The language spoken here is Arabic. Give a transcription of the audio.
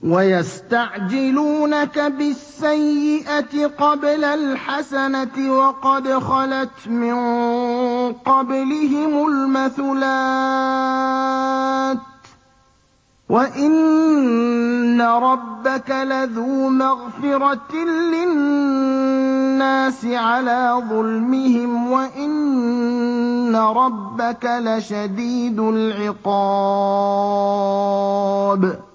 وَيَسْتَعْجِلُونَكَ بِالسَّيِّئَةِ قَبْلَ الْحَسَنَةِ وَقَدْ خَلَتْ مِن قَبْلِهِمُ الْمَثُلَاتُ ۗ وَإِنَّ رَبَّكَ لَذُو مَغْفِرَةٍ لِّلنَّاسِ عَلَىٰ ظُلْمِهِمْ ۖ وَإِنَّ رَبَّكَ لَشَدِيدُ الْعِقَابِ